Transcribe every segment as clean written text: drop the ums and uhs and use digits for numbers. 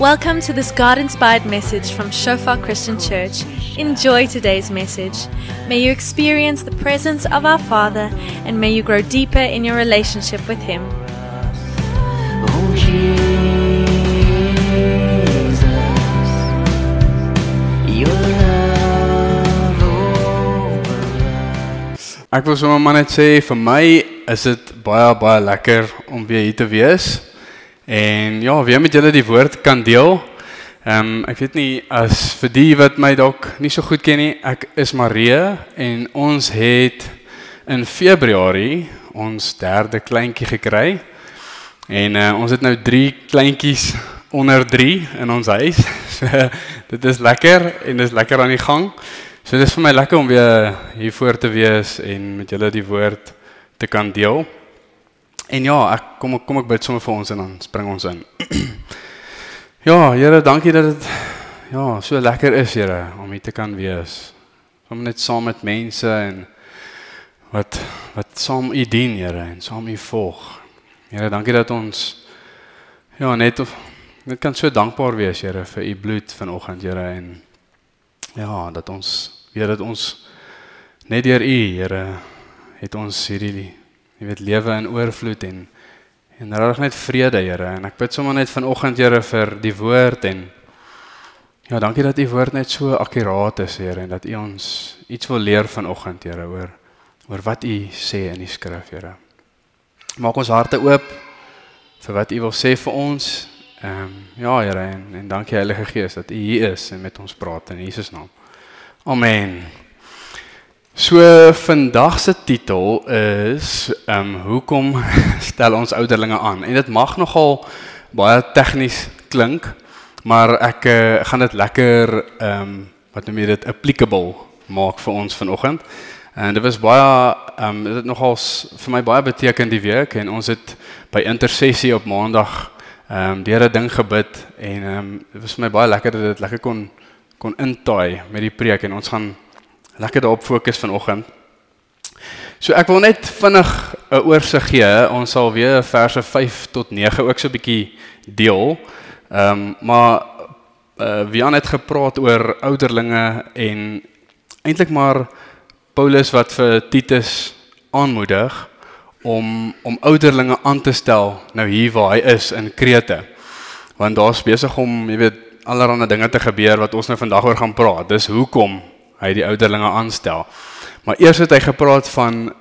Welcome to this God-inspired message from Shofar Christian Church. Enjoy today's message. May you experience the presence of our Father and may you grow deeper in your relationship with Him. Oh Jesus, your love overflows. Ek wil sommer maar net sê, vir my is dit baie lekker om weer hier te wees. En ja, weer met julle die woord kan deel. Ek weet nie, as vir die wat my dalk nie so goed ken nie, ek is Marie en ons het in Februarie ons derde kleintjie gekry. En ons het nou 3 kleintjies onder 3 in ons huis. So, dit is lekker en dit is lekker aan die gang. So dit is vir my lekker om weer hier voor te wees en met julle die woord te kan deel. En ja, kom ek bid sommer vir ons en dan spring ons in. Ja, Here, dankie dat dit so lekker is, Here, om hier te kan wees. Om net saam met mense en wat saam U dien, Here, en saam U volg. Here, dankie dat ons net kan so dankbaar wees, Here, vir U bloed vanoggend, Here, en ja, dat ons net deur U, Here, het ons hierdie lewe in oorvloed en regtig net vrede, Here. En ek bid sommer net vanoggend, Here, vir die woord en ja, dankie dat U woord net so akkuraat is, Here, en dat U ons iets wil leer vanoggend, Here, oor wat U sê in die skrif, Here. Maak ons harte oop vir wat U wil sê vir ons. Ja, Here, en dankie Heilige Gees dat U hier is en met ons praat in Jesus naam. Amen. So vandag se titel is hoekom stel ons ouderlinge aan? En dit mag nogal baie tegnies klink, maar ek gaan dit lekker wat noem jy dit applicable maak vir ons vanoggend. En dit was dit het nogal vir my baie beteken die week en ons het by intersessie op Maandag deur 'n ding gebid en dit was vir my baie lekker dat dit lekker kon intaai met die preek en ons gaan lekker daarop fokus vanoggend. So ek wil net vinnig 'n oorsig gee. Ons sal weer verse 5 tot 9 ook so 'n bietjie deel. Maar Wian het gepraat oor ouderlinge en eintlik maar Paulus wat vir Titus aanmoedig om ouderlinge aan te stel nou hier waar hy is in Krete. Want daar's besig om, jy weet, allerlei dinge te gebeur wat ons nou vandag oor gaan praat. Dis hoekom hy die ouderlinge aanstel. Maar eers het hy gepraat van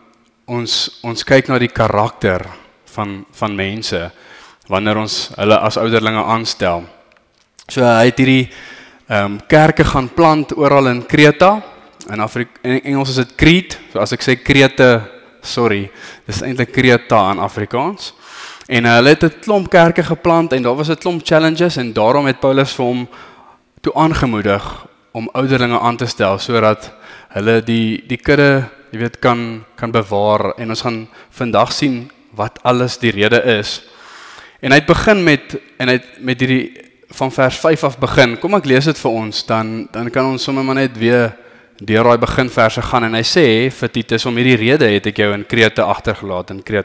ons kyk na die karakter van mense wanneer ons hulle as ouderlinge aanstel. So hy het hierdie kerke gaan plant oral in Kreta. In Engels is dit Crete. So as ek sê Krete, dis eintlik Kreta in Afrikaans. En hulle het 'n klomp kerke geplant en daar was 'n klomp challenges en daarom het Paulus vir hom toe aangemoedig om ouderlinge aan te stel sodat hulle die kudde, jy weet, kan bewaar en ons gaan vandag sien wat alles die rede is. En hy het begin met hierdie van vers 5 af begin. Kom ek lees dit vir ons, dan kan ons sommer maar net weer deur daai beginverse gaan en hy sê vir Titus om hierdie rede het ek jou in Krete agtergelaat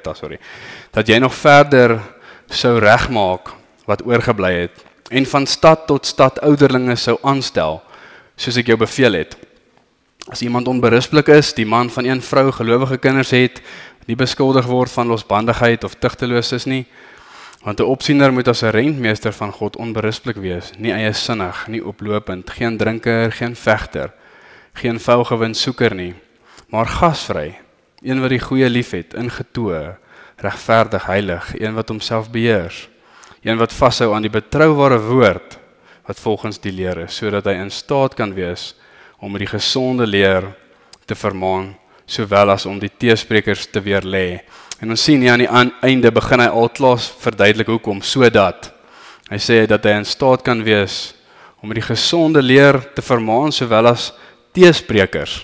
dat jy nog verder sou regmaak wat oorgebly het en van stad tot stad ouderlinge sou aanstel soos ek jou beveel het. As iemand onberusblik is, die man van een vrou gelowige kinders het, nie beskuldig word van losbandigheid of tugteloos is nie, want 'n opsiener moet as 'n rentmeester van God onberusblik wees, nie eiesinnig, nie oplopend, geen drinker, geen vegter, geen vuilgewinsoeker nie, maar gasvry, een wat die goeie liefhet, ingetoe, regverdig, heilig, een wat homself beheers, een wat vashou aan die betroubare woord wat volgens die leer is, sodat hy in staat kan wees om die gesonde leer te vermaan, sowel as om die teesprekers te weerlê. En ons sien hier aan die einde begin hy al klaar verduidelik hoekom, sodat hy sê dat hy in staat kan wees om die gesonde leer te vermaan, sowel as teesprekers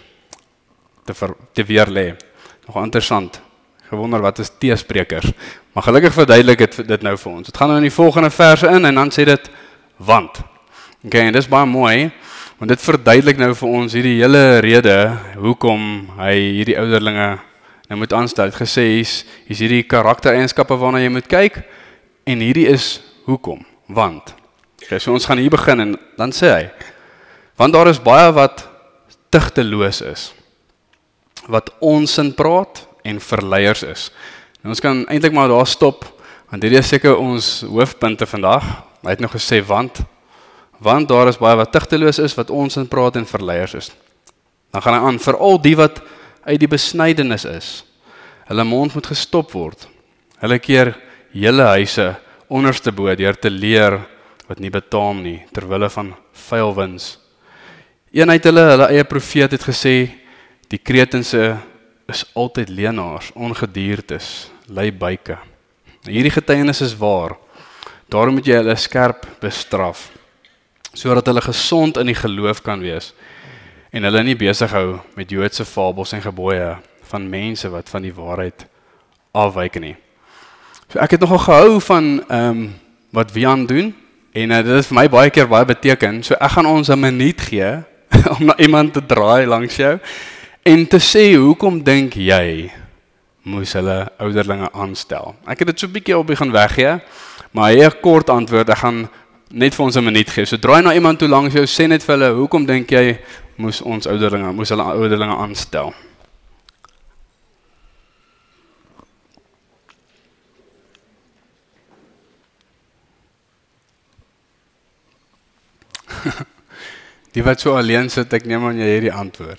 te weerlê. Nog interessant, gewonder wat is teesprekers, maar gelukkig verduidelik dit nou vir ons. Het gaan nou in die volgende verse in en dan sê dit want. Okay, en dis baie mooi, want dit verduidelik nou vir ons hierdie hele rede hoekom hy hierdie ouderlinge nou moet aanstel. Het gesê hier's hierdie karaktereienskappe waarna jy moet kyk en hierdie is hoekom, want Okay, so ons gaan hier begin en dan sê hy, want daar is baie wat tugteloos is, wat onsin praat en verleiers is. En ons kan eintlik maar daar stop, want hierdie is seker ons hoofpunte vandag. Hy het nog gesê, want daar is baie wat tugteloos is, wat onsin praat en verleiers is. Dan gaan hy aan, veral die wat uit die besnydenis is. Hulle mond moet gestop word. Hulle keer hele huise onderste bo deur te leer wat nie betaam nie, terwille van vuil wins. Een uit hulle eie profeet het gesê, die Kretense is altyd leenaars, ongediertes, lui buike. Hierdie getuienis is waar. Daarom moet jy hulle skerp bestraf, sodat hulle gesond in die geloof kan wees en hulle nie besig hou met Joodse fabels en gebooie van mense wat van die waarheid afwyk nie. So ek het nogal gehou van wat Wian doen en dit is vir my baie keer baie beteken. So ek gaan ons 'n minuut gee om na iemand te draai langs jou en te sê, hoekom dink jy moes hulle ouderlinge aanstel? Ek het dit so 'n bietjie op begin weggee, maar hy het 'n kort antwoord. Ek gaan net vir ons 'n minuut gee. So draai na iemand toe langs jou, sê net vir hulle, hoekom dink jy moes hulle ouderlinge aanstel? Die wat so alleen sit, ek neem aan jy hierdie antwoord.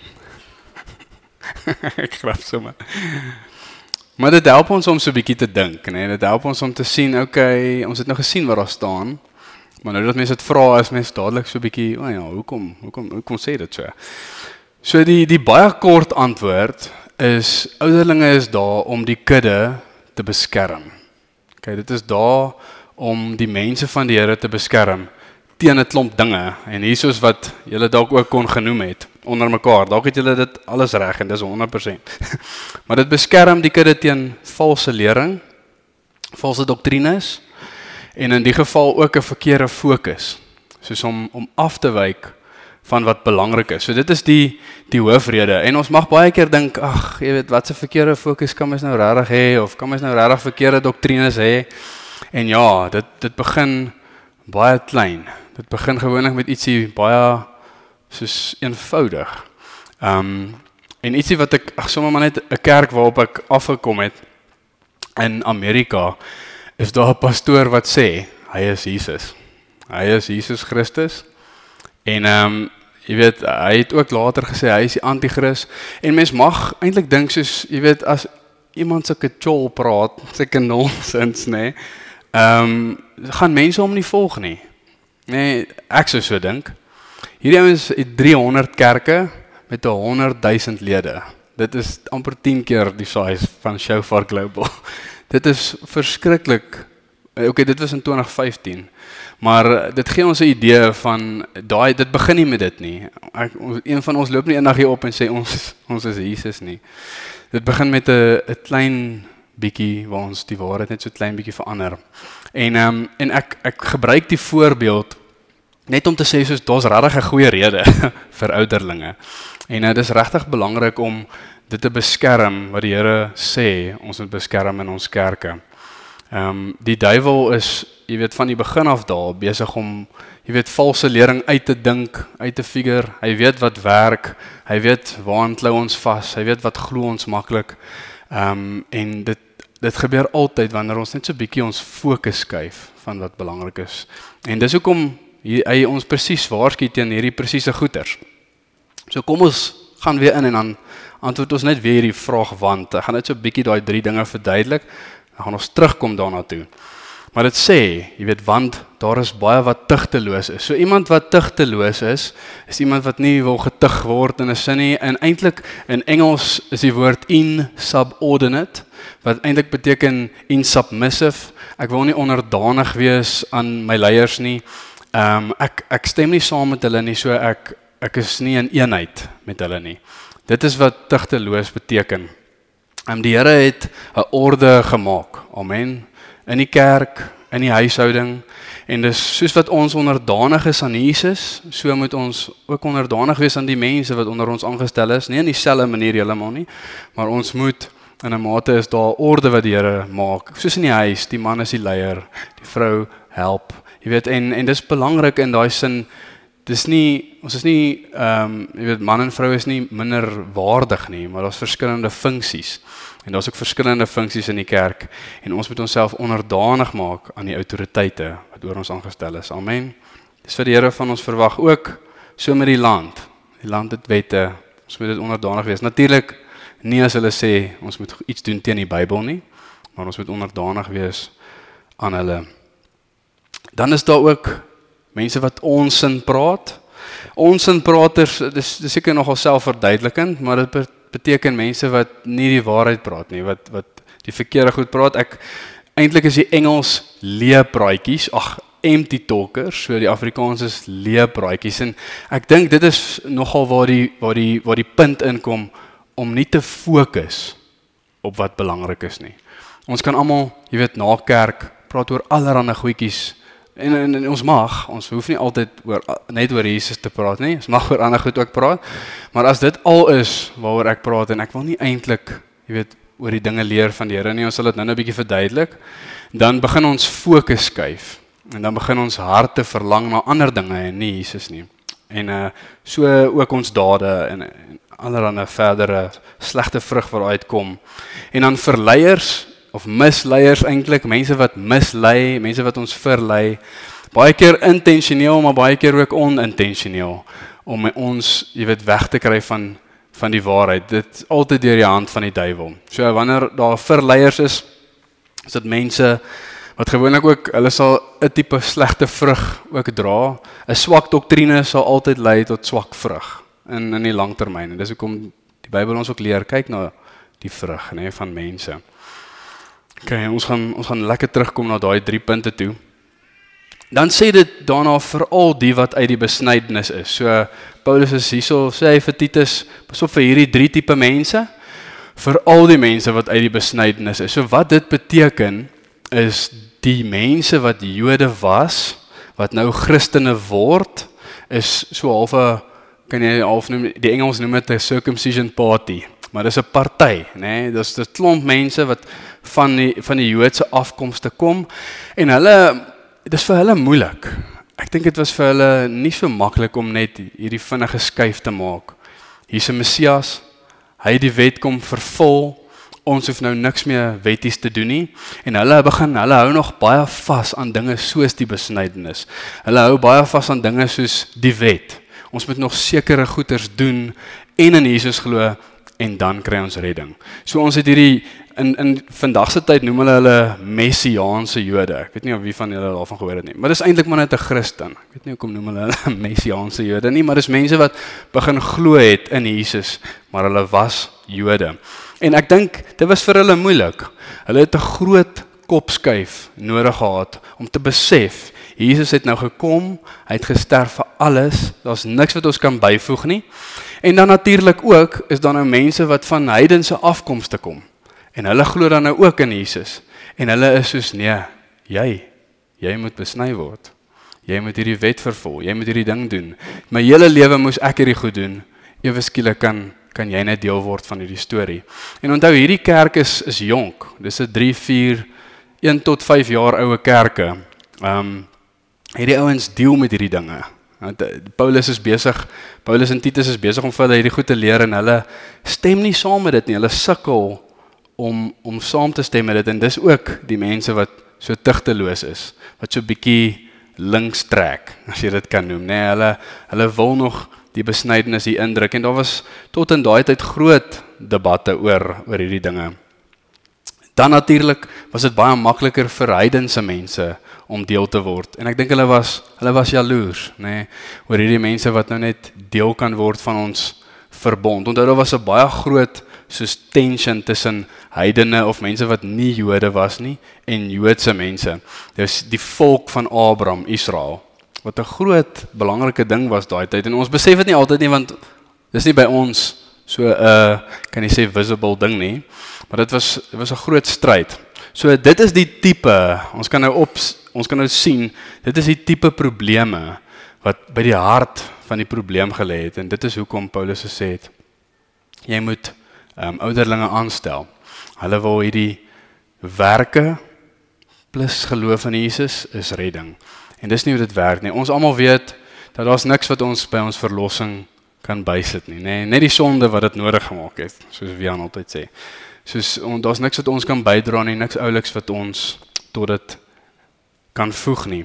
Ek grap sommer. Maar dit help ons om so 'n bietjie te dink, né? Dit help ons om te sien, okay, ons het nou gesien wat daar staan, maar nou dat mense dit vra, is mense dadelik so 'n bietjie, ja, hoekom sê dit so? So die baie kort antwoord is, ouderlinge is daar om die kudde te beskerm. Okay, dit is daar om die mense van die Here te beskerm teen 'n klomp dinge, en hier soos wat julle dalk ook kon genoem het, onder mekaar, dalk het julle dit alles reg, en dis 100%. Maar dit beskerm die kudde teen valse lering, valse doktrines, en in die geval ook 'n verkeerde fokus, soos om af te wyk van wat belangrik is. So dit is die hoofrede, en ons mag baie keer dink, ag, jy weet, wat 'n verkeerde fokus kan mens nou regtig hê, of kan mens nou regtig verkeerde doktrines hê, en ja, dit begin baie klein. Dit begin gewoonlik met ietsie baie soos eenvoudig. En ietsie wat sommer maar net 'n kerk waarop ek afgekom het in Amerika, is daar 'n pastoor wat sê, hy is Jesus. Hy is Jesus Christus. En jy weet, hy het ook later gesê, hy is die anti-kris. En mens mag eintlik dink soos, jy weet, as iemand sulke chol praat, sulke nonsens, nee, gaan mense hom nie volg nie. Nee, ek sou so dink. Hierdie ouens het 300 kerke met 100,000 lede. Dit is amper 10 keer die size van Shofar Global. Dit is verskriklik. Okay, dit was in 2015. Maar dit gee ons 'n idee van dit begin nie met dit nie. Een van ons loop nie eendag hier op en sê ons is Jesus nie. Dit begin met 'n klein bietjie waar ons die waarheid net so klein bietjie verander. En ek gebruik die voorbeeld net om te sê soos daar's regtig 'n goeie rede vir ouderlinge. En dit is regtig belangrik om dit te beskerm wat die Here sê ons moet beskerm in ons kerke. Die duiwel is, jy weet, van die begin af daar besig om, jy weet, valse lering uit te dink, uit te figure. Hy weet wat werk, hy weet waaraan klou ons vas, hy weet wat glo ons maklik. En dit gebeur altyd wanneer ons net so bietjie ons fokus skuif van wat belangrik is. En dis hoekom hy ons presies waarsku teen hierdie presiese goeters. So kom ons gaan weer in en dan antwoord ons net weer hierdie vraag, want ek gaan net so bietjie daai 3 dinge verduidelik. Dan gaan ons terugkom daarna toe. Maar dit sê, jy weet, want daar is baie wat tugteloos is. So iemand wat tugteloos is iemand wat nie wil getug word in 'n sin nie. En eintlik in Engels is die woord insubordinate, wat eintlik beteken insubmissive. Ek wil nie onderdanig wees aan my leiers nie. Ek stem nie saam met hulle nie, so ek is nie in eenheid met hulle nie. Dit is wat tugteloos beteken. Die Here het 'n orde gemaak, amen, in die kerk, in die huishouding, en dis soos wat ons onderdanig is aan Jesus, so moet ons ook onderdanig wees aan die mense wat onder ons aangestel is, nie in dieselfde manier heeltemal nie, maar ons moet, in 'n mate is daar orde wat die Here maak, soos in die huis, die man is die leier, die vrou help. Jy weet, en dis belangrik in daai sin, ons is nie, jy weet, man en vrou is nie minder waardig nie, maar daar's verskillende funksies. En daar's ook verskillende funksies in die kerk, en ons moet onsself onderdanig maak aan die autoriteite wat oor ons aangestel is. Amen. Dis wat die Here van ons verwag, ook so met die land. Die land het wette, ons moet dit onderdanig wees. Natuurlik nie as hulle sê, ons moet iets doen teen die Bybel nie, maar ons moet onderdanig wees aan hulle. Dan is daar ook mense wat onsin praat. Onsinpraters, dis seker nogal selfverduidelikend, maar dit beteken mense wat nie die waarheid praat nie, wat die verkeerde goed praat. Eintlik is die Engels leepraatjies, empty talkers, so die Afrikaans is leepraatjies, en ek dink dit is nogal waar die punt inkom, om nie te fokus op wat belangrik is nie. Ons kan almal, jy weet, na kerk, praat oor allerlei goedjies, en ons hoef nie altyd net oor Jesus te praat nie, ons mag oor ander goed ook praat, maar as dit al is waaroor ek praat, en ek wil nie eintlik, jy weet, oor die dinge leer van die Here nie, ons sal dit nou 'n bietjie verduidelik, dan begin ons fokus skuif, en dan begin ons harte verlang na ander dinge en nie Jesus nie. En so ook ons dade en allerlei verdere slegte vrug wat uitkom. En dan verleiers of misleiers eintlik, mense wat mislei, mense wat ons verlei, baie keer intentioneel, maar baie keer ook onintentioneel, om ons, jy weet, weg te kry van die waarheid. Dit is altyd deur die hand van die duiwel. So wanneer daar verleiers is dit mense wat gewoonlik ook, hulle sal 'n tipe slegte vrug ook dra. 'n Swak doktrine sal altyd lei tot swak vrug in die langtermyn. En dis hoekom die Bybel ons ook leer, kyk na die vrug, nee, van mense. Okay, ons gaan lekker terugkom na daai 3 punte toe. Dan sê dit daarna vir al die wat uit die besnydenis is. So Paulus is hierso, sê hy vir Titus, pas op vir hierdie 3 tipe mense, vir al die mense wat uit die besnydenis is. So wat dit beteken is die mense wat Jode was, wat nou Christene word, is so half kan jy half noem, die Engels noem dit 'n circumcision party, maar dis 'n party, né? Dis 'n klomp mense wat van die Joodse afkomste kom, en dis vir hulle moeilik. Ek dink dit was vir hulle nie so maklik om net hierdie vinnige skuif te maak. Hier's 'n Messias, hy die wet kom vervul, ons hoef nou niks meer wetties te doen nie, en hulle hou nog baie vas aan dinge soos die besnydenis. Hulle hou baie vas aan dinge soos die wet. Ons moet nog sekere goeders doen, en in Jesus glo, en dan kry ons redding. So ons het hierdie, in vandag se tyd noem hulle messiaanse Jode. Ek weet nie of wie van julle daarvan gehoor het nie, maar dis eintlik maar net 'n Christen. Ek weet nie hoekom noem hulle messiaanse Jode nie, maar dis mense wat begin glo het in Jesus, maar hulle was Jode. En ek dink, dit was vir hulle moeilik. Hulle het 'n groot kopskuif nodig gehad, om te besef, Jesus het nou gekom, hy het gesterf vir alles, daar's niks wat ons kan byvoeg nie. En dan natuurlik ook, is daar nou mense wat van heidense afkomste kom, en hulle glo dan nou ook in Jesus, en hulle is soos, nee, jy moet besny word, jy moet hierdie wet vervul, jy moet hierdie ding doen, my hele lewe moes ek hierdie goed doen, ewe skielik kan jy net deel word van hierdie storie. En onthou, hierdie kerk is jonk, dis 'n 3, 4, 1 tot 5 jaar oue kerke. Hierdie ouens deel met hierdie dinge. Paulus en Titus is besig om vir hulle hierdie goed te leer, en hulle stem nie saam met dit nie, hulle sukkel om saam te stem met dit, en dis ook die mense wat so tugteloos is, wat so bietjie links trek, as jy dit kan noem, nee, hulle wil nog die besnydenis hier indruk, en daar was tot in daai tyd groot debatte oor hierdie dinge. Dan natuurlik was dit baie makliker vir heidense mense om deel te word, en ek dink hulle was jaloers, nee, oor hierdie mense wat nou net deel kan word van ons verbond. Onthou, daar was 'n baie groot soos tension tussen heidene of mense wat nie Jode was nie, en Joodse mense. Dis die volk van Abraham, Israel, wat 'n groot belangrike ding was daai tyd, en ons besef dit nie altyd nie, want dis nie by ons so kan jy sê visible ding nie, maar dit was 'n groot stryd. So dit is die tipe, ons kan nou sien, dit is die tipe probleme wat by die hart van die probleem gelê het, en dit is hoekom Paulus gesê het, jy moet ouderlinge aanstel. Hulle wil hierdie werke plus geloof in Jesus is redding. En dis nie hoe dit werk nie. Ons almal weet dat daar's niks wat ons by ons verlossing kan bysit nie, nê? Net die sonde wat dit nodig gemaak het, soos Wian altyd sê. Daar's niks wat ons kan bydra nie, niks ouliks wat ons tot dit kan voeg nie.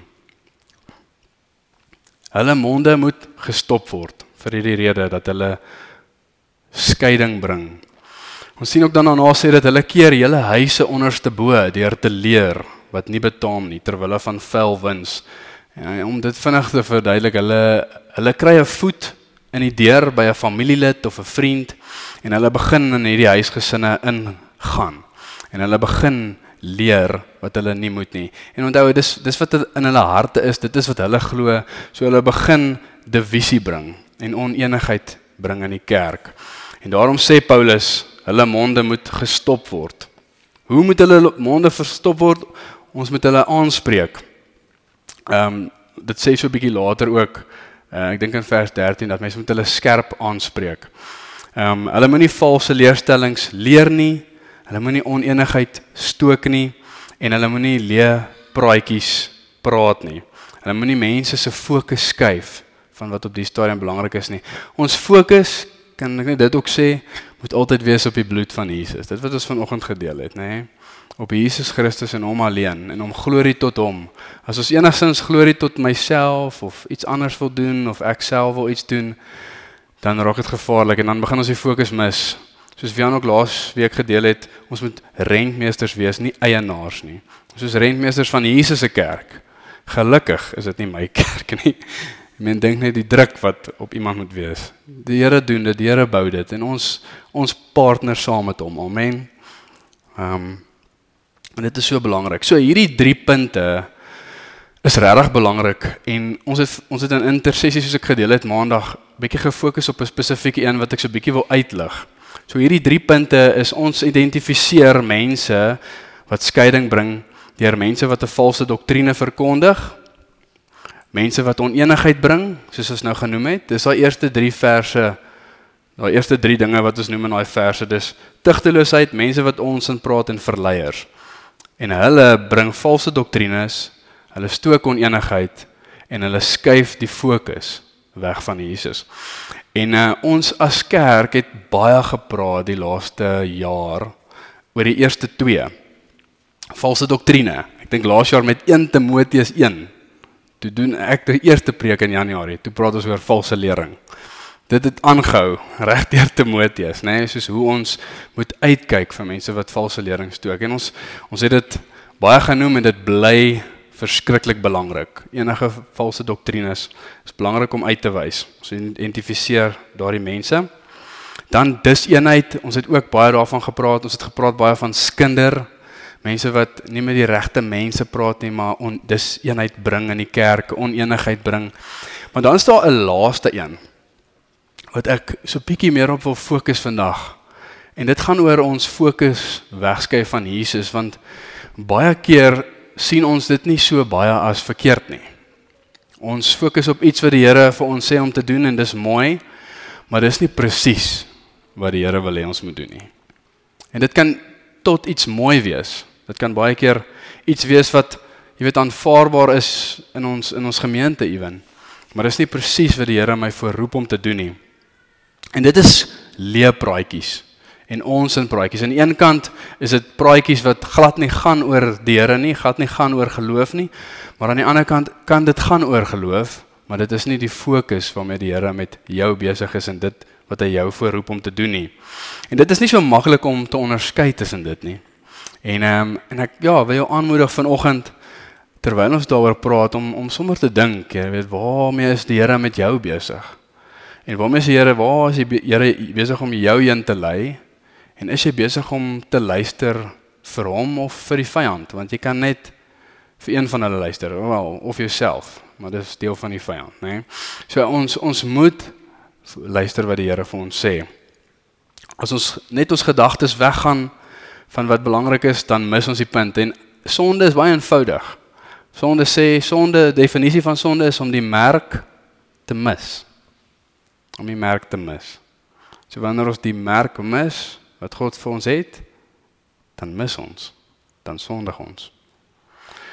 Hulle monde moet gestop word vir hierdie rede dat hulle skeiding bring. Ons sien ook dan daarna sê dat hulle keer hele huise onderste bo deur te leer wat nie betaam nie terwyl van vuil wins. En om dit vinnig te verduidelik, hulle kry 'n voet in die deur by 'n familielid of 'n vriend en hulle begin in hierdie huisgesinne ingaan. En hulle begin leer wat hulle nie moet nie. En onthou, dis wat in hulle harte is, dit is wat hulle glo, so hulle begin divisie bring en onenigheid bring in die kerk. En daarom sê Paulus, hulle monde moet gestop word. Hoe moet hulle monde verstop word? Ons moet hulle aanspreek. Dit sê so 'n bietjie later ook, ek dink in vers 13, dat mense moet hulle skerp aanspreek. Hulle moenie valse leerstellings leer nie, hulle moenie onenigheid stook nie, en hulle moenie leë praatjies praat nie. Hulle moenie mense se fokus skuif van wat op die stadium belangrik is nie. Ons fokus, kan ek net dit ook sê, moet altyd wees op die bloed van Jesus. Dit wat ons vanoggend gedeel het, nê? Op Jesus Christus en hom alleen, en om glorie tot hom. As ons enigstens glorie tot myself, of iets anders wil doen, of ek self wil iets doen, dan raak dit gevaarlik, en dan begin ons die fokus mis. Soos Wian ook laas week gedeel het, ons moet rentmeesters wees, nie eienaars nie. Soos rentmeesters van Jesus se kerk. Gelukkig is dit nie my kerk nie. Men dink net die druk wat op iemand moet wees. Die Here doen dit, die Here bou dit, en ons partner saam met hom, amen. En dit is so belangrik. So hierdie 3 punte is regtig belangrik, en ons het in intersessie, soos ek gedeel het maandag, bietjie gefokus op 'n spesifieke een wat ek so bietjie wil uitlig. So hierdie 3 punte is ons identifiseer mense wat skeiding bring, deur mense wat 'n valse doktrine verkondig, mense wat onenigheid bring, soos ons nou genoem het. Dis daai eerste 3 verse, daai eerste 3 dinge wat ons noem in daai verse, dis tugteloosheid, mense wat onsin praat en verleiers. En hulle bring valse doktrines, hulle stook onenigheid en hulle skuif die fokus weg van Jesus. En ons as kerk het baie gepraat die laaste jaar oor die eerste 2. Valse doktrine. Ek dink laas jaar met 1 Timoteus 1. Toe doen ek die eerste preek in Januarie. Toe praat ons oor valse lering. Dit het aangehou reg deur Timoteus, né? Soos hoe ons moet uitkyk vir mense wat valse lering stook. En ons het dit baie genoem en dit bly verskriklik belangrik. Enige valse doktrines is belangrik om uit te wys. Ons identifiseer daardie mense. Dan diseenheid, ons het ook baie daarvan gepraat. Ons het gepraat baie van skinder, mense wat nie met die regte mense praat nie, maar diseenheid bring in die kerk, onenigheid bring. Maar dan is daar 'n laaste een wat ek so bietjie meer op wil fokus vandag. En dit gaan oor ons fokus wegskuif van Jesus, want baie keer sien ons dit nie so baie as verkeerd nie. Ons fokus op iets wat die Here vir ons sê om te doen, en dis mooi, maar dis nie presies wat die Here wil hê ons moet doen nie. En dit kan tot iets mooi wees. Dit kan baie keer iets wees wat, jy weet, aanvaarbaar is in ons gemeente ewen. Maar dis nie presies wat die Here my voorroep om te doen nie. En dit is leepraatjies en ons in praatjies. Aan die een kant is dit praatjies wat glad nie gaan oor die Here nie, glad nie gaan oor geloof nie, maar aan die ander kant kan dit gaan oor geloof, maar dit is nie die fokus waarmee die Here met jou besig is en dit wat hy jou voorroep om te doen nie. En dit is nie so maklik om te onderskei tussen dit nie. En ek wil jou aanmoedig vanoggend, terwyl ons daaroor praat, om sommer te dink, jy weet, waarmee is die Here met jou besig? En waarmee is die Here, waar is die Here besig om jou heen te lei? En is jy besig om te luister vir hom of vir die vyand? Want jy kan net vir een van hulle luister, of jouself, maar dit is deel van die vyand, né? So ons moet luister wat die Here vir ons sê. As ons net ons gedagtes weggaan van wat belangrik is, dan mis ons die punt. En sonde is baie eenvoudig. Definisie van sonde is om die merk te mis. Om die merk te mis. So wanneer ons die merk mis, wat God vir ons het, dan mis ons, dan sondig ons.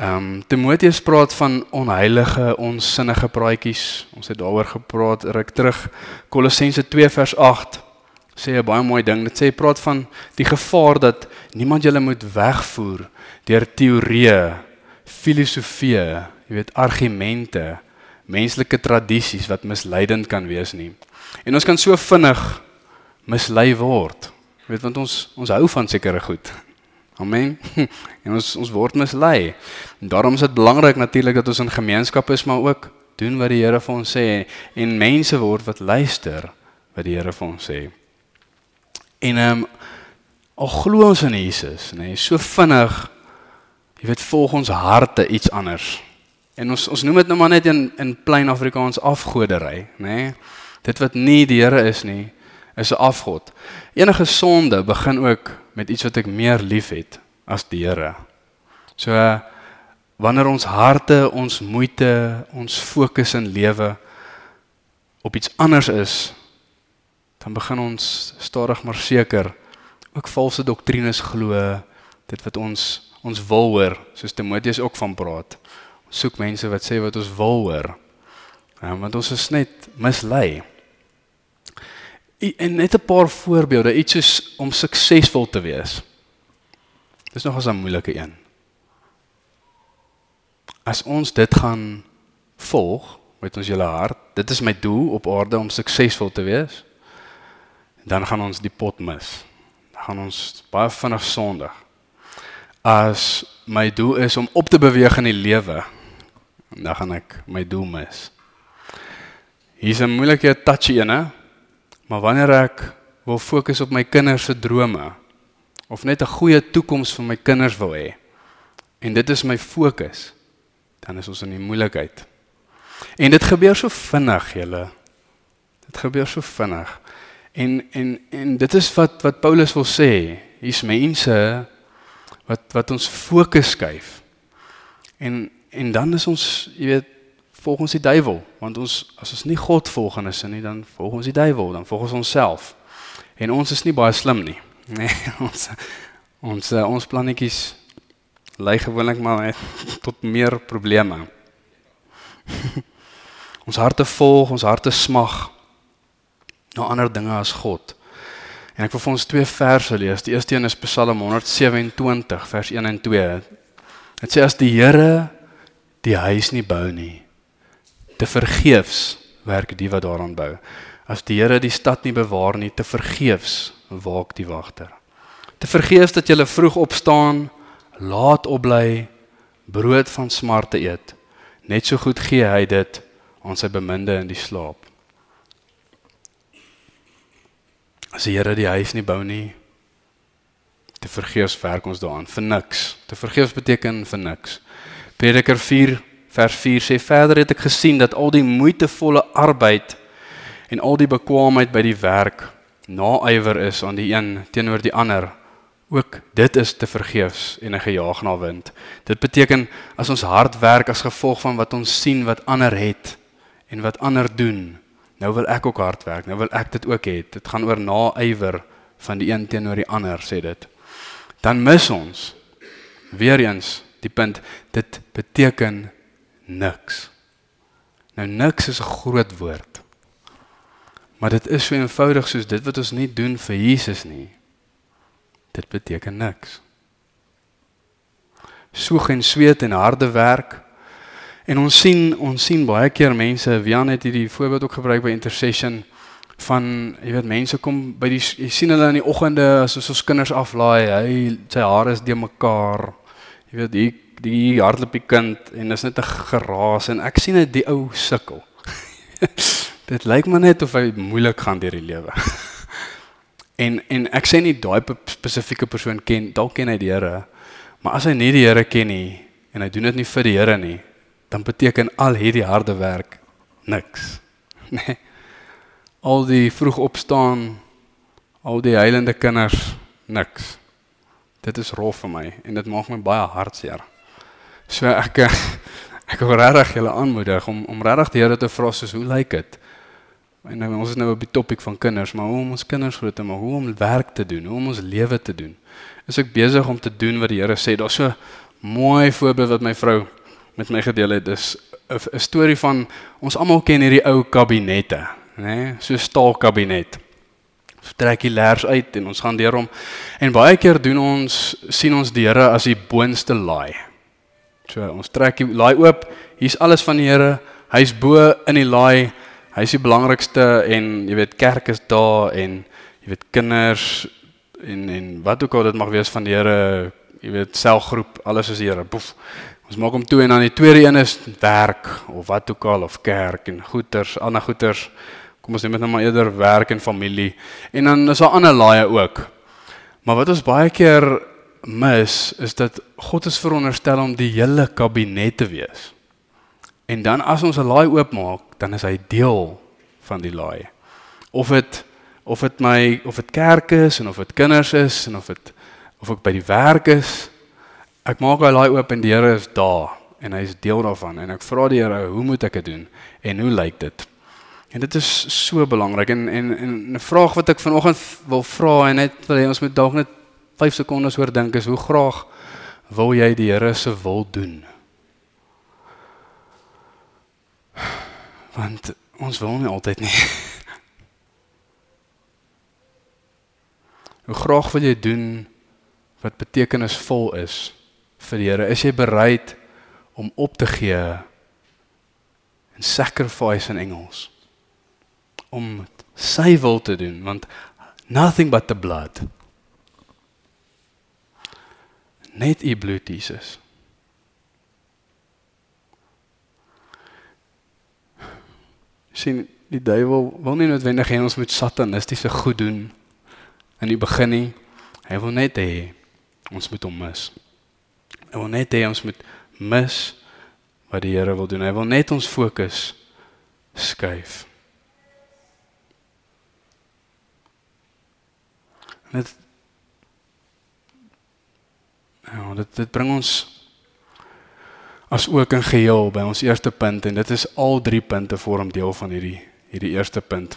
Timoteus praat van onheilige, onsinnige praatjies. Ons het daaroor gepraat ruk terug. Kolossense 2 vers 8 sê 'n baie mooi ding. Dit sê praat van die gevaar dat niemand julle moet wegvoer deur teorieë, filosofieë, argumente, menslike tradisies wat misleidend kan wees nie. En ons kan so vinnig mislei word. Want ons hou van sekere goed. Amen. En ons word mislei. En daarom is dit belangrik natuurlik dat ons in gemeenskap is, maar ook doen wat die Here vir ons sê en mense word wat luister wat die Here vir ons sê. En al glo ons in Jesus, so vinnig, volg ons harte iets anders. En ons noem dit nou maar net in plain Afrikaans afgodery, Dit wat nie die Here is nie, is 'n afgod. Enige sonde begin ook met iets wat ek meer lief het as die Here. So, wanneer ons harte, ons moeite, ons fokus in lewe op iets anders is, dan begin ons stadig maar seker ook valse doktrines glo, dit wat ons wil hoor, soos Timoteus ook van praat. Ons soek mense wat sê wat ons wil hoor, want ons is net mislei. En net 'n paar voorbeelde, iets soos om suksesvol te wees. Dis nog 'n moeilike een. As ons dit gaan volg met ons hele hart, dit is my doel op aarde om suksesvol te wees, dan gaan ons die pot mis. Dan gaan ons baie vinnig sondig. As my doel is om op te beweeg in die lewe, dan gaan ek my doel mis. Hier is 'n moeilike touchy ene, maar wanneer ek wil fokus op my kinders se drome, of net 'n goeie toekoms vir my kinders wil hê, en dit is my fokus, dan is ons in die moeilikheid. En dit gebeur so vinnig, julle. Dit gebeur so vinnig. En dit is wat Paulus wil sê. Hier's mense wat ons fokus skuif. En dan is ons, volg ons die duiwel, want as ons nie God volgenis is nie, dan volg ons die duiwel, dan volg ons onsself. En ons is nie baie slim nie. Ons plannetjies lei gewoonlik maar tot meer probleme. Ons harte volg, ons harte smag na ander dinge as God. En ek wil vir ons 2 verse lees. Die eerste een is Psalm 127 vers 1 en 2. Dit sê as die Here die huis nie bou nie, te vergeefs werk die wat daaraan bou. As die Here die stad nie bewaar nie, te vergeefs waak die wagter. Te vergeefs dat julle vroeg opstaan, laat opbly, brood van smarte eet. Net so goed gee hy dit aan sy beminde in die slaap. As die Here die huis nie bou nie, te vergeefs werk ons daaraan, vir niks. Te vergeefs beteken vir niks. Prediker 4 vers 4 sê, verder het ek gesien dat al die moeitevolle arbeid en al die bekwaamheid by die werk naaiwer is aan die een teenoor die ander. Ook dit is te vergeefs en 'n gejaag na wind. Dit beteken, as ons hard werk as gevolg van wat ons sien wat ander het en wat ander doen, nou wil ek ook hard werk, nou wil ek dit ook hê. Dit gaan oor naaiwer van die een teenoor die ander, sê dit. Dan mis ons, weer eens, die punt, dit beteken niks. Nou niks is 'n groot woord, maar dit is so eenvoudig soos dit wat ons nie doen vir Jesus nie. Dit beteken niks. Soeg en sweet en harde werk. En ons sien baie keer mense, Wian het hierdie voorbeeld ook gebruik by intercession, van, mense kom by jy sien hulle in die oggende, as ons kinders aflaai, sy hare is de mekaar, die hardloop die kind, en is net 'n geraas, en ek sien dit die ou sukkel. Dit lyk maar net of hy moeilik gaan deur die lewe. En ek sê nie daai spesifieke persoon dalk ken hy die Here, maar as hy nie die Here ken nie, en hy doen dit nie vir die Here nie, dan beteken al hierdie harde werk niks. Nee. Al die vroeg opstaan, al die huilende kinders, niks. Dit is rof vir my, en dit maak my baie hartseer. So ek wil regtig julle aanmoedig, om regtig die Here te vra, soos, hoe lyk dit? En ons is nou op die topic van kinders, maar hoe om ons kinders groot te maak, hoe om werk te doen, hoe om ons lewe te doen. Is ek besig om te doen wat die Here sê, daar's so mooi voorbeeld wat my vrou met my gedeel het, is 'n storie van, ons almal ken hierdie ou kabinette, né? So 'n staalkabinet. Ons trek die leers uit en ons gaan deur hom. En baie keer sien ons die Here as die boonste laai. So ons trek die laai oop, hier's alles van die Here, hy's bo in die laai, hy's die belangrikste en jy weet kerk is daar en jy weet kinders en wat ook al dit mag wees van die Here, jy weet selgroep, alles is die Here. Boef. Ons maak hom toe en dan die tweede een is werk of wat ook al of kerk en goeders, ander goeders. Kom ons neem dit nou maar eerder werk en familie. En dan is daar ander laaie ook. Maar wat ons baie keer mis, is dat God is veronderstel om die hele kabinet te wees. En dan as ons 'n laai oopmaak, dan is hy deel van die laai. Of dit kerk is en of dit kinders is en of ek by die werk is, ek maak hy laai oop en die Here is daar en hy is deel daarvan en ek vra die Here, hoe moet ek dit doen en hoe lyk dit? En dit is so belangrik en 'n vraag wat ek vanoggend wil vra en net wil hê ons moet dalk net 5 sekondes oor dink is, hoe graag wil jy die Here se wil doen? Want ons wil nie altyd nie. Hoe graag wil jy doen wat betekenisvol is vir die Here? Is jy bereid om op te gee en sacrifice in Engels? Om sy wil te doen, want nothing but the blood. Net u bloed, Jesus. Sien, die duiwel wil nie noodwendig hê ons moet satanistiese goed doen in die begin nie. Hy wil net hê ons moet hom mis. Hy wil net hê ons moet mis wat die Here wil doen. Hy wil net ons fokus skuif. Dit bring ons as ook in geheel by ons eerste punt en dit is al 3 punte vorm deel van hierdie eerste punt.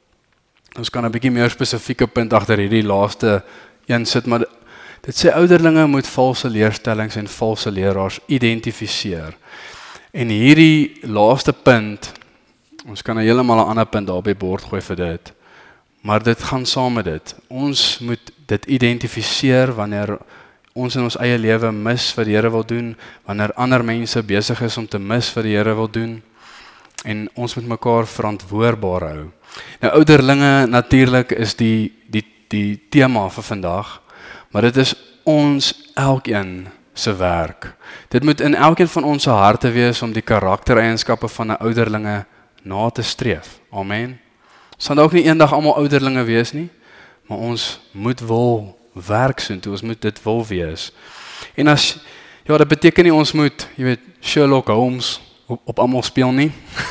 Ons kan 'n bietjie meer spesifieke punt agter hierdie laaste een sit, maar dit sê ouderlinge moet valse leerstellings en valse leraars identifiseer. En hierdie laaste punt, ons kan heeltemal 'n ander punt daar op die bord gooi vir dit. Maar dit gaan saam met dit. Ons moet dit identifiseer wanneer ons in ons eie lewe mis wat die Here wil doen, wanneer ander mense besig is om te mis wat die Here wil doen, en ons moet mekaar verantwoordbaar hou. Nou ouderlinge natuurlik is die tema vir vandag, maar dit is ons elkeen se werk. Dit moet in elkeen van ons se harte wees om die karaktereienskappe van 'n ouderlinge na te streef. Amen. Ons gaan ook nie eendag almal ouderlinge wees nie, maar ons moet wil werk soontoe, ons moet dit wil wees. En dit beteken nie ons moet, jy weet, Sherlock Holmes op almal speel nie,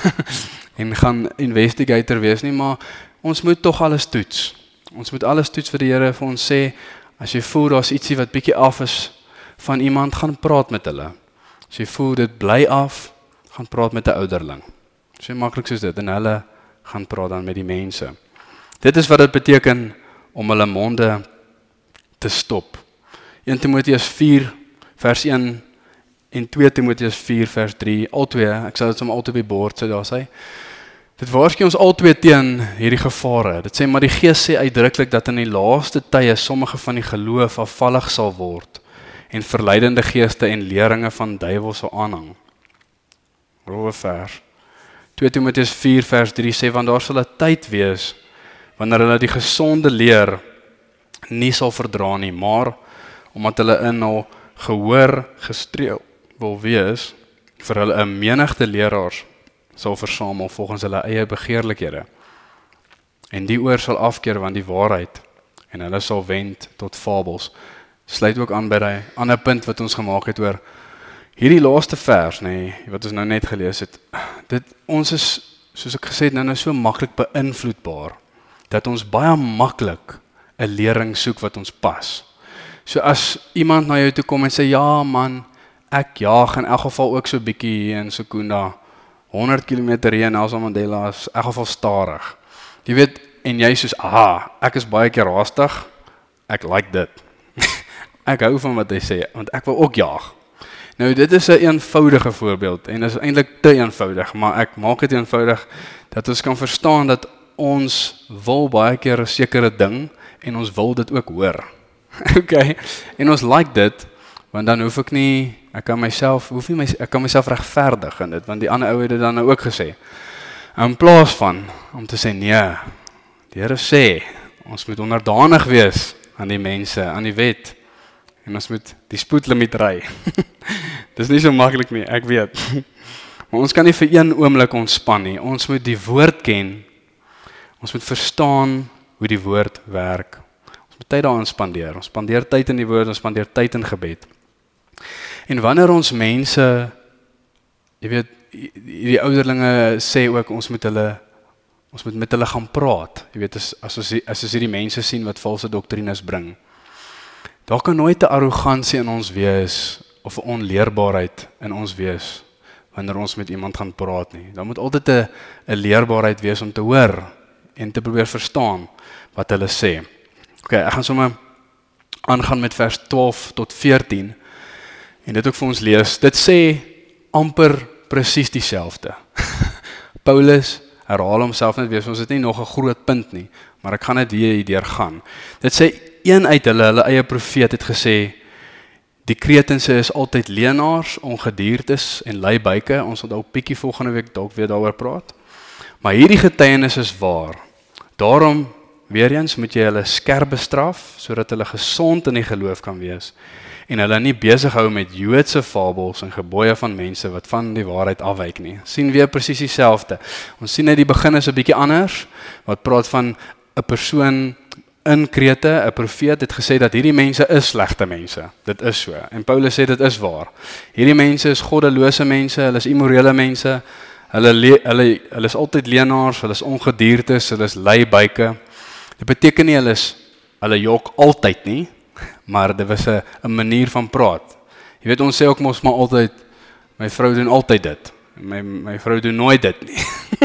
en gaan investigator wees nie, maar ons moet tog alles toets. Ons moet alles toets vir die Here vir ons sê, as jy voel daar's ietsie wat bietjie af is van iemand, gaan praat met hulle. As jy voel dit bly af, gaan praat met 'n ouderling. So maklik soos dit, en hulle gaan praat dan met die mense. Dit is wat dit beteken om hulle monde te stop. 1 Timoteus 4 vers 1 en 2 Timoteus 4 vers 3, albei, ek sal dit sommer altyd op die bord sit daar sê. Dit waarsku ons albei teen hierdie gevare. Dit sê maar die Gees sê uitdruklik dat in die laaste tye sommige van die geloof afvallig sal word en verleidende geeste en leringe van duiwels sal aanhang. Rowe vers. 2 Timoteus 4 vers 3 sê, want daar sal 'n tyd wees wanneer hulle die gesonde leer nie sal verdra nie, maar omdat hulle in hul gehoor gestreel wil wees, vir hulle 'n menigte leraars sal versamel volgens hulle eie begeerlikhede. En die oor sal afkeer van die waarheid en hulle sal wend tot fabels. Sluit ook aan by die ander punt wat ons gemaak het oor hierdie laaste vers, wat ons nou net gelees het. Ons is, soos ek gesê het, nou so maklik beïnvloedbaar, dat ons baie maklik 'n lering soek wat ons pas. So as iemand na jou toe kom en sê, ja man, ek jaag in elk geval ook so bietjie hier in Secunda, 100 km hier in Nelson Mandela is in elk geval stadig. Jy weet, en jy soos, ek is baie keer haastig, ek like dit. Ek hou van wat hy sê, want ek wil ook jaag. Nou dit is 'n eenvoudige voorbeeld en is eintlik te eenvoudig, maar ek maak dit eenvoudig dat ons kan verstaan dat ons wil baie keer 'n sekere ding en ons wil dit ook hoor. Okay, en ons like dit, want dan hoef ek nie, ek kan myself regverdig in dit, want die ander ou het dit dan nou ook gesê. In plaas van om te sê nee, die Here sê, ons moet onderdanig wees aan die mense, aan die wet, en ons moet die spoedlimiet ry. Dis nie so maklik nie, ek weet. Maar ons kan nie vir een oomblik ontspan nie. Ons moet die woord ken. Ons moet verstaan hoe die woord werk. Ons moet tyd daarin spandeer. Ons spandeer tyd in die woord, ons spandeer tyd in gebed. En wanneer ons mense, jy weet, die ouderlinge sê ook, ons moet met hulle gaan praat. Jy weet, as ons hierdie mense sien wat valse doktrines bring. Daar kan nooit 'n arrogansie in ons wees, of 'n onleerbaarheid in ons wees, wanneer ons met iemand gaan praat nie. Daar moet altyd 'n leerbaarheid wees om te hoor, en te probeer verstaan wat hulle sê. Okay, ek gaan sommer aangaan met vers 12 tot 14, en dit ook vir ons lees. Dit sê amper presies dieselfde. Paulus herhaal homself net weer, ons het nie nog 'n groot punt nie, maar ek gaan dit weer hier gaan. Dit sê, een uit hulle eie profeet het gesê, die Kretense is altyd leenaars, ongediertes en lui buike. Ons sal dalk bietjie volgende week dalk weer daaroor praat. Maar hierdie getuienis is waar. Daarom, weer eens, moet jy hulle skerp bestraf, sodat hulle gesond in die geloof kan wees, en hulle nie besig hou met Joodse fabels en gebooie van mense wat van die waarheid afwyk nie. Sien weer presies dieselfde. Ons sien net die begin is 'n bietjie anders, wat praat van 'n persoon in Krete, 'n profeet het gesê dat hierdie mense is slegte mense. Dit is so. En Paulus sê dit is waar. Hierdie mense is goddelose mense, hulle is immorele mense, hulle is altyd leenaars, hulle is ongediertes, hulle is lui buike. Dit beteken nie hulle jok altyd nie, maar dit was 'n manier van praat. Jy weet, ons sê ook mos maar altyd, my vrou doen altyd dit. My vrou doen nooit dit nie.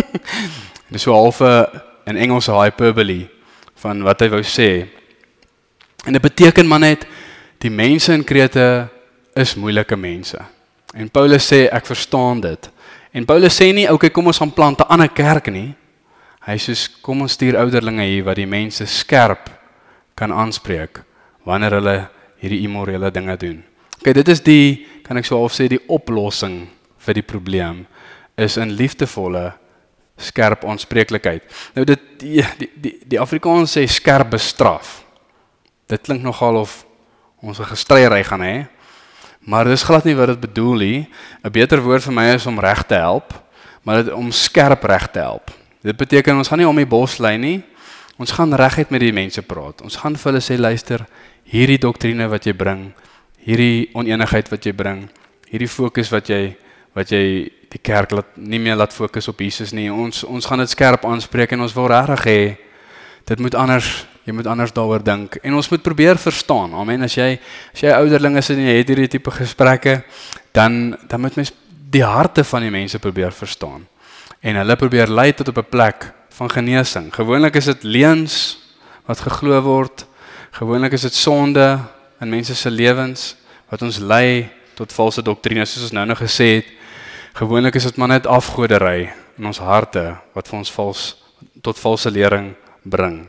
Dit is so half 'n Engelse hyperbole van wat hy wou sê. En dit beteken maar net, die mense in Krete is moeilike mense. En Paulus sê, ek verstaan dit. En Paulus sê nie, okay, kom ons gaan plant 'n ander kerk nie. Hy sê, kom ons stuur ouderlinge hier, wat die mense skerp kan aanspreek, wanneer hulle hierdie immorele dinge doen. Okay, dit is kan ek so half sê, die oplossing vir die probleem, is in liefdevolle, skerp aanspreeklikheid. Nou die Afrikaans sê skerp bestraf. Dit klink nogal of ons 'n gestreiery gaan hê, maar dis glad nie wat dit bedoel nie. 'n Beter woord vir my is om reg te help, maar dit om skerp reg te help. Dit beteken ons gaan nie om die bos lei nie. Ons gaan reguit met die mense praat. Ons gaan vir hulle sê, luister, hierdie doktrine wat jy bring, hierdie onenigheid wat jy bring, hierdie fokus wat jy die kerk nie meer laat fokus op Jesus nie. Ons gaan dit skerp aanspreek en ons wil regtig hê, dit moet anders, jy moet anders daaroor dink. En ons moet probeer verstaan. Amen. As jy ouderling is en jy het hierdie tipe gesprekke, dan moet mens die harte van die mense probeer verstaan. En hulle probeer lei tot op 'n plek van genesing. Gewoonlik is dit leuns wat geglo word. Gewoonlik is dit sonde in mense se lewens wat ons lei tot valse doktrines, soos ons nou gesê het. Gewoonlik is dit maar net afgodery in ons harte wat vir ons tot valse lering bring.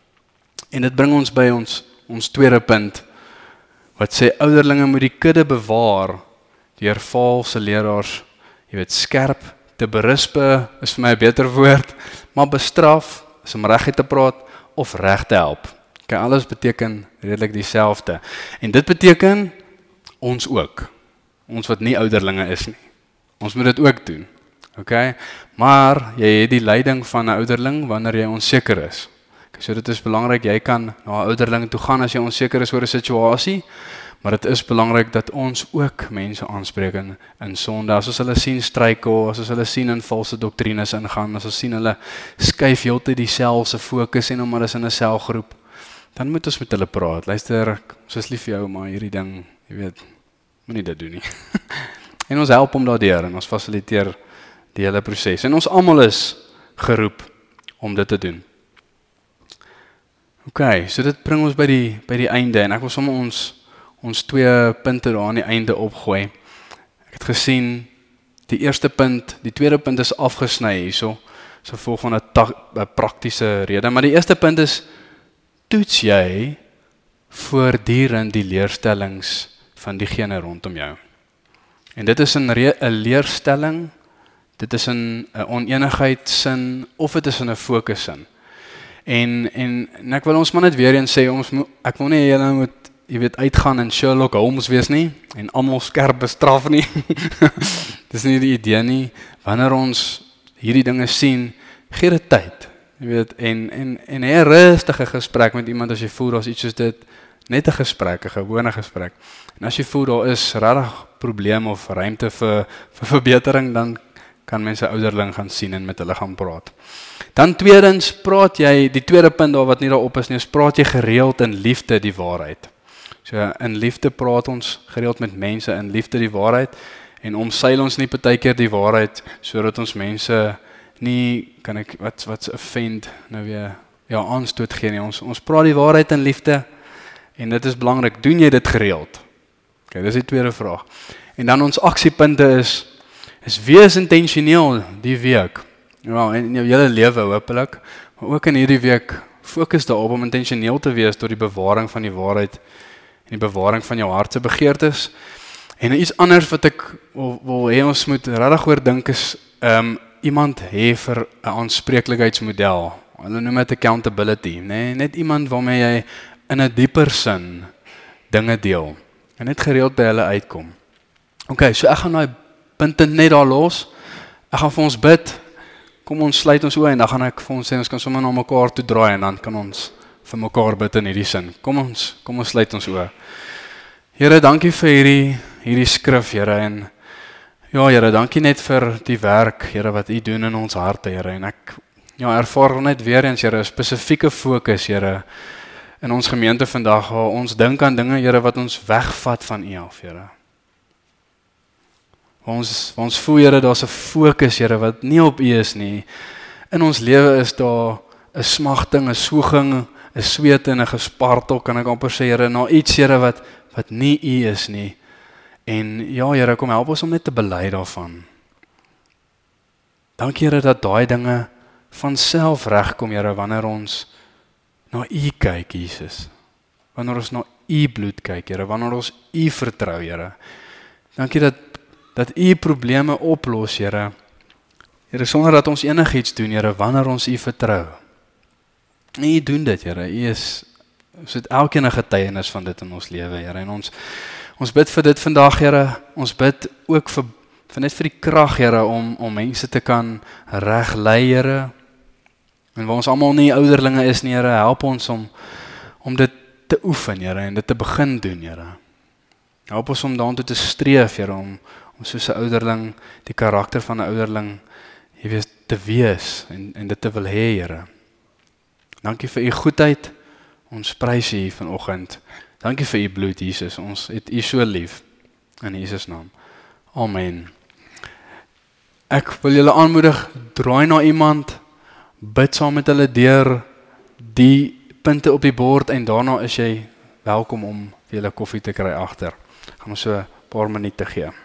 En dit bring ons by ons tweede punt wat sê ouderlinge moet die kudde bewaar deur valse leraars, jy weet, skerp te berispe is vir my 'n beter woord, maar bestraf is om reguit te praat of reg te help. Okay, alles beteken redelik dieselfde. En dit beteken ons ook. Ons wat nie ouderlinge is nie. Ons moet dit ook doen. Okay? Maar jy het die leiding van 'n ouderling wanneer jy onseker is. Okay, so dit is belangrik, jy kan na 'n ouderling toe gaan as jy onseker is oor 'n situasie, maar dit is belangrik dat ons ook mense aanspreek in sonde. As ons hulle sien struikel, as ons hulle sien in valse doktrines ingaan, as ons sien hulle skuif heeltyd dieselfde fokus en omdat is in 'n selgroep, dan moet ons met hulle praat. Luister, ons is lief vir jou, maar hierdie ding, jy weet, moenie dit doen nie. En ons help hom daardeur en ons fasiliteer die hele proses. En ons almal is geroep om dit te doen. Okay, so dit bring ons by die einde en ek wil sommer ons twee punte daar aan die einde opgooi. Ek het gesien, die eerste punt, die tweede punt is afgesny hierso, so volg van 'n praktiese rede, maar die eerste punt is, toets jy voortdurend die leerstellings van diegene rondom jou. En dit is 'n leerstelling, dit is 'n oneenigheidssin, of dit is 'n fokussin. En ek wil ons maar net weer eens sê, ek wil nie julle moet, jy weet, uitgaan en Sherlock Holmes wees nie, en almal skerp bestraf nie. Dis nie die idee nie. Wanneer ons hierdie dinge sien, gee dit tyd. Jy weet, en 'n rustige gesprek met iemand as jy voel daar's iets soos dit, net 'n gesprek, 'n gewone gesprek. En as jy voel daar is regtig probleem of ruimte vir verbetering, dan kan mense ouderling gaan sien en met hulle gaan praat. Dan tweedens, praat jy, die tweede punt daar wat nie daarop is nie, is praat jy gereeld in liefde die waarheid. So in liefde praat ons gereeld met mense, in liefde die waarheid, en omseil ons nie partykeer die waarheid, sodat ons mense nie, wat's offend, nou weer, aanstoot gee nie. Ons praat die waarheid in liefde, en dit is belangrik, doen jy dit gereeld? Okay, dis die tweede vraag. En dan ons aksiepunte is wees intentioneel die week. Ja, in jou hele lewe hopelik, maar ook in hierdie week, fokus daarop om intentioneel te wees deur die bewaring van die waarheid en die bewaring van jou hart se begeertes. En iets anders wat ek wil hê ons moet regtig oor dink is, iemand hê vir 'n aanspreeklikheidsmodel. Hulle noem dit accountability, nee, net iemand waarmee jy in 'n dieper sin dinge deel en net gereeld by hulle uitkom. Okay, so ek gaan daai punte net daar los. Ek gaan vir ons bid. Kom ons sluit ons oë en dan gaan ek vir ons sê ons kan sommer na mekaar toe draai en dan kan ons vir mekaar bid in hierdie sin. Kom ons sluit ons oë. Here, dankie vir hierdie skrif, Here, en ja, Here, dankie net vir die werk, Here, wat U doen in ons harte, Here, en ek ervaar net weer eens, Here, 'n spesifieke fokus, Here, in ons gemeente vandag, waar ons dink aan dinge, Here, wat ons wegvat van U af, Here. Ons voel, Here, daar's 'n fokus, Here, wat nie op U is nie. In ons lewe is daar 'n smagting, 'n soeging, 'n sweet en 'n gespartel, kan ek amper sê, Here, na iets, Here, wat nie U is nie. En ja, Here, kom help ons om net te bely daarvan. Dankie, Here, dat daai dinge van self regkom, Here, wanneer ons na U kyk, Jesus. Wanneer ons na U bloed kyk, Here, wanneer ons U vertrou, Here. Dankie dat U probleme oplos, Here. Here, sonder dat ons enigiets doen, Here, wanneer ons U vertrou. En U doen dit, Here. U is, ons het elkeen 'n getuienis van dit in ons lewe, Here. En ons bid vir dit vandag, Here. Ons bid ook vir net vir die krag, Here, om mense te kan reglei, Here. En waar ons almal nie ouderlinge is nie, Here, help ons om dit te oefen, Here, en dit te begin doen, Here. Help ons om daartoe te streef, Here, om soos 'n ouderling, die karakter van 'n ouderling, jy weet, te wees en dit te wil hê, Here. Dankie vir U goedheid. Ons prys U vanoggend. Dankie vir U bloed, Jesus. Ons het U so lief. In Jesus naam. Amen. Ek wil julle aanmoedig, draai na iemand, bid saam met hulle deur die punte op die bord en daarna is jy welkom om vir julle koffie te kry agter. Gaan ons so 'n paar minute gee.